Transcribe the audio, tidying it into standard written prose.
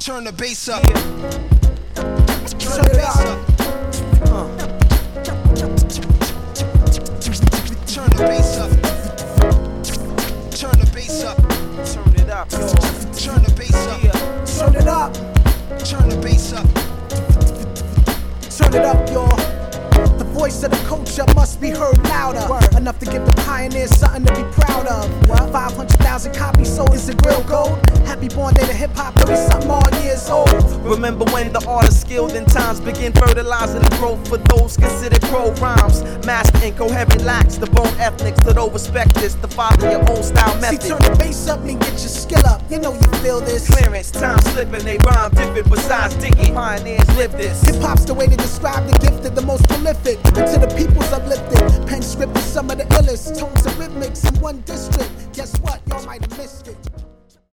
Turn the bass up. Turn it up. Turn the bass up. Turn the bass up. Turn it up, yo. Turn the bass up. Turn it up. Turn the bass up. Turn it up, y'all. The voice of the culture must be heard louder. Enough to give the pioneers something to be proud of. 500,000 copies sold, is it real gold? Happy born day to hip hop, 30-something all years old. Remember when the art of skilled in times begin fertilizing the growth for those considered pro rhymes. Master incoherent lacks the bone ethnics that don't respect this. To follow your own style method. See, turn the bass up and get your skill up. You know you feel this. Clearance, time slipping, they rhyme different besides digging. Pioneers live this. Hip hop's the way to describe the gifted, the most prolific. Until the people's uplifted. Pen script is some of the illest. Tones and rhythmics in one district. Guess what? Y'all might have missed it.